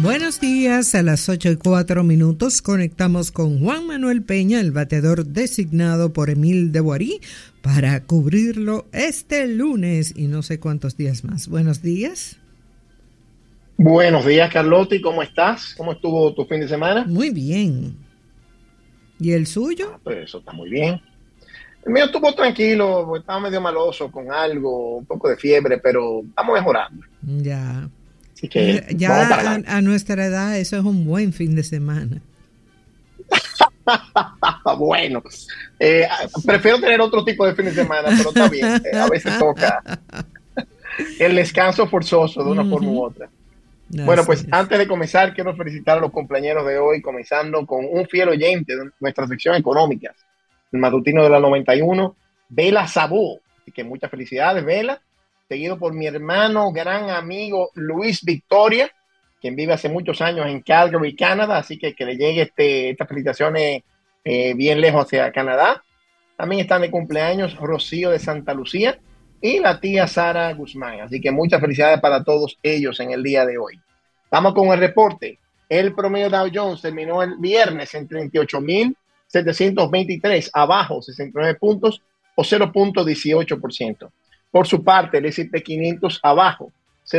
Buenos días, a las 8:04 conectamos con Juan Manuel Peña, el bateador designado por Emil de Boirí, para cubrirlo este lunes y no sé cuántos días más. Buenos días. Buenos días, Carlotti, ¿cómo estás? ¿Cómo estuvo tu fin de semana? Muy bien. ¿Y el suyo? Pues eso está muy bien. El mío estuvo tranquilo, estaba medio maloso con algo, un poco de fiebre, pero estamos mejorando. Ya. Así que Ya a nuestra edad eso es un buen fin de semana. Bueno, prefiero tener otro tipo de fin de semana, pero está bien. A veces toca el descanso forzoso de una forma u otra. Bueno, pues antes de comenzar, quiero felicitar a los compañeros de hoy, comenzando con un fiel oyente de nuestra sección económicas, el matutino de la 91, Vela Sabó. Así que muchas felicidades, Vela. Seguido por mi hermano, gran amigo Luis Victoria, quien vive hace muchos años en Calgary, Canadá, así que le llegue estas felicitaciones bien lejos hacia Canadá. También están de cumpleaños Rocío de Santa Lucía y la tía Sara Guzmán, así que muchas felicidades para todos ellos en el día de hoy. Vamos con el reporte. El promedio Dow Jones terminó el viernes en 38.723, abajo 69 puntos o 0.18%. Por su parte, el S&P 500 abajo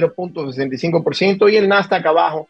0.65% y el Nasdaq abajo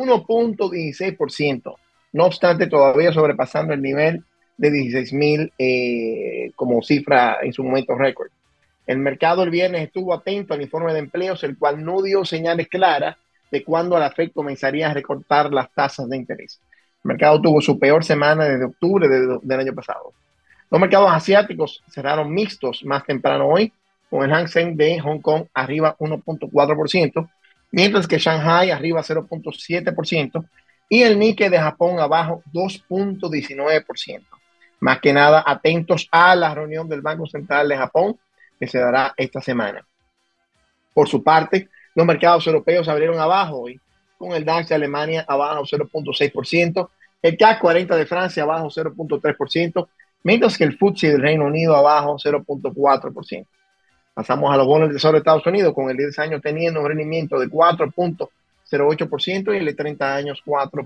1.16%. No obstante, todavía sobrepasando el nivel de 16,000 como cifra en su momento récord. El mercado el viernes estuvo atento al informe de empleos, el cual no dio señales claras de cuándo la Fed comenzaría a recortar las tasas de interés. El mercado tuvo su peor semana desde octubre del año pasado. Los mercados asiáticos cerraron mixtos más temprano hoy, con el Hang Seng de Hong Kong arriba 1.4%, mientras que Shanghai arriba 0.7% y el Nikkei de Japón abajo 2.19%. Más que nada, atentos a la reunión del Banco Central de Japón que se dará esta semana. Por su parte, los mercados europeos abrieron abajo hoy, con el DAX de Alemania abajo 0.6%, el CAC 40 de Francia abajo 0.3%, mientras que el FTSE del Reino Unido abajo 0.4%. Pasamos a los bonos del Tesoro de Estados Unidos, con el 10 años teniendo un rendimiento de 4.08% y el de 30 años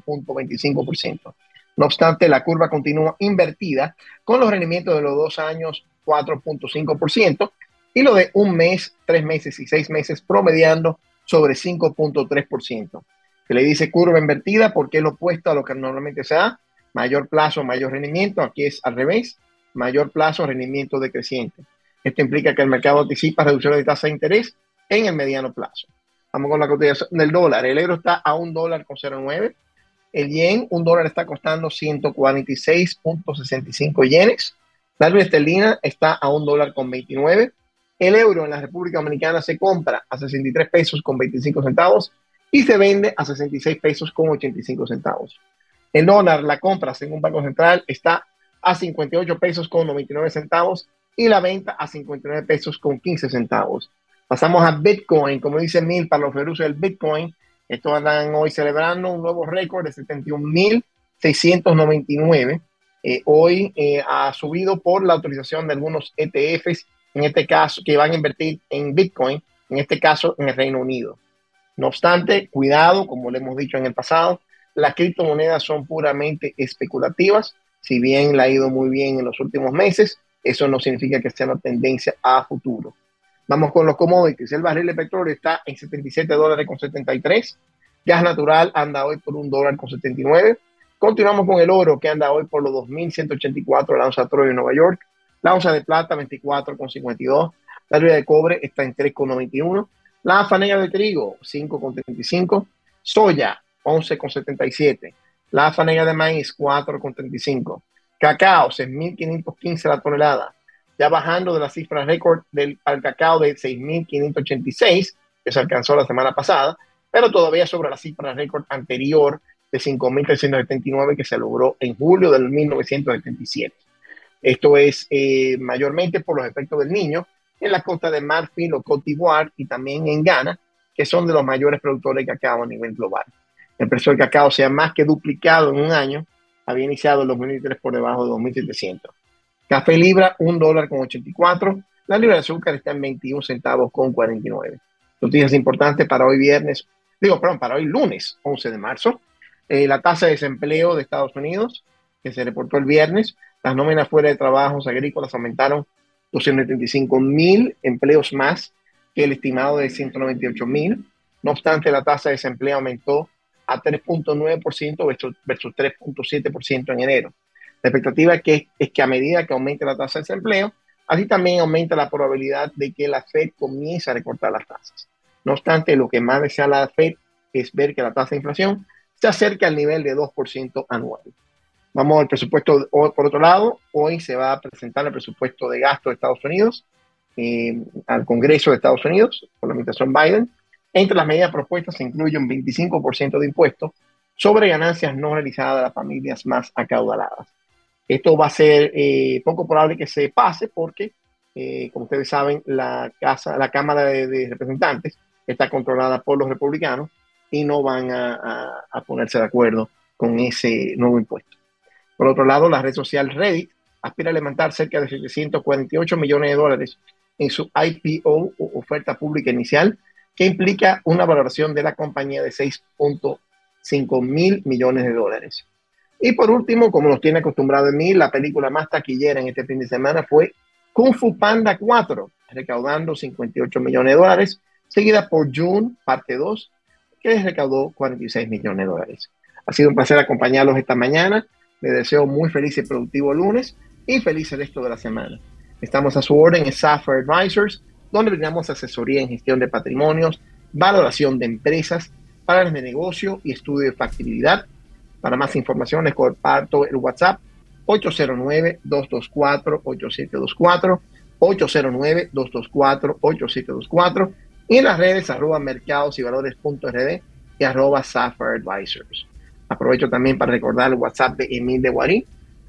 4.25%. No obstante, la curva continúa invertida, con los rendimientos de los 2 años 4.5% y lo de 1 mes, 3 meses y 6 meses promediando sobre 5.3%. Se le dice curva invertida porque es lo opuesto a lo que normalmente se da. Mayor plazo, mayor rendimiento. Aquí es al revés. Mayor plazo, rendimiento decreciente. Esto implica que el mercado anticipa reducción de tasa de interés en el mediano plazo. Vamos con la cotización del dólar. El euro está a $1.09. El yen, $1 está costando 146.65 yenes. La libra esterlina está a $1.29. El euro en la República Dominicana se compra a 63 pesos con 25 centavos y se vende a 66 pesos con 85 centavos. El dólar, la compra según Banco Central, está a 58 pesos con 99 centavos y la venta a 59 pesos con 15 centavos. Pasamos a Bitcoin, como dice Mil para los ferrusos del Bitcoin. Estos andan hoy celebrando un nuevo récord de 71.699. Hoy ha subido por la autorización de algunos ETFs, en este caso, que van a invertir en Bitcoin, en este caso en el Reino Unido. No obstante, cuidado, como le hemos dicho en el pasado, las criptomonedas son puramente especulativas. Si bien le ha ido muy bien en los últimos meses, eso no significa que sea una tendencia a futuro. Vamos con los commodities. El barril de petróleo está en $77.73. Gas natural anda hoy por $1.79. Continuamos con el oro, que anda hoy por los 2.184 la onza Troy en Nueva York. La onza de plata 24.52. La libra de cobre está en 3.91. La fanega de trigo 5.35. Soya 11.77. La fanega de maíz 4.35. Cacao 6.515 la tonelada, ya bajando de la cifra récord al cacao de 6.586 que se alcanzó la semana pasada, pero todavía sobre la cifra récord anterior de 5.379 que se logró en julio del 1977. Esto es mayormente por los efectos del Niño en la costa de Marfil o Côte d'Ivoire y también en Ghana, que son de los mayores productores de cacao a nivel global. El precio del cacao se ha más que duplicado en un año. Había iniciado el 2023 por debajo de 2.700. Café libra, $1.84. La libra de azúcar está en 21 centavos con 49. Noticias importantes para hoy viernes para hoy lunes 11 de marzo. La tasa de desempleo de Estados Unidos, que se reportó el viernes, las nóminas fuera de trabajos agrícolas aumentaron 275,000 empleos más que el estimado de 198,000. No obstante, la tasa de desempleo aumentó a 3.9% versus 3.7% en enero. La expectativa es que a medida que aumente la tasa de desempleo, así también aumenta la probabilidad de que la Fed comience a recortar las tasas. No obstante, lo que más desea la Fed es ver que la tasa de inflación se acerque al nivel de 2% anual. Vamos al presupuesto. Por otro lado, hoy se va a presentar el presupuesto de gasto de Estados Unidos al Congreso de Estados Unidos por la administración Biden. Entre las medidas propuestas se incluye un 25% de impuestos sobre ganancias no realizadas de las familias más acaudaladas. Esto va a ser poco probable que se pase porque, como ustedes saben, la Cámara de Representantes está controlada por los republicanos y no van a ponerse de acuerdo con ese nuevo impuesto. Por otro lado, la red social Reddit aspira a levantar cerca de $748 millones en su IPO o oferta pública inicial, que implica una valoración de la compañía de $6.5 mil millones. Y por último, como nos tiene acostumbrado en mí, la película más taquillera en este fin de semana fue Kung Fu Panda 4, recaudando $58 millones, seguida por June, parte 2, que recaudó $46 millones. Ha sido un placer acompañarlos esta mañana. Les deseo muy feliz y productivo lunes y feliz el resto de la semana. Estamos a su orden en Safar Advisors, donde brindamos asesoría en gestión de patrimonios, valoración de empresas, planes de negocio y estudio de factibilidad. Para más información les comparto el WhatsApp 809-224-8724, 809-224-8724 y en las redes @mercadosyvalores.rd y @Safar Advisors. Aprovecho también para recordar el WhatsApp de Emil de Guarí,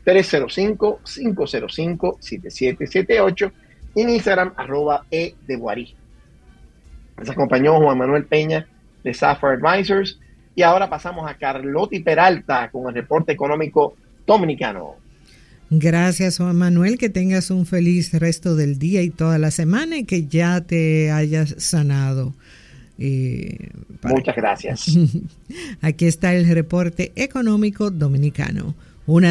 305-505-7778 y en Instagram @edeguarí. Les acompañó Juan Manuel Peña de Safar Advisors y ahora pasamos a Carlotti Peralta con el reporte económico dominicano. Gracias, Juan Manuel, que tengas un feliz resto del día y toda la semana y que ya te hayas sanado. Muchas gracias. Aquí está el reporte económico dominicano. Una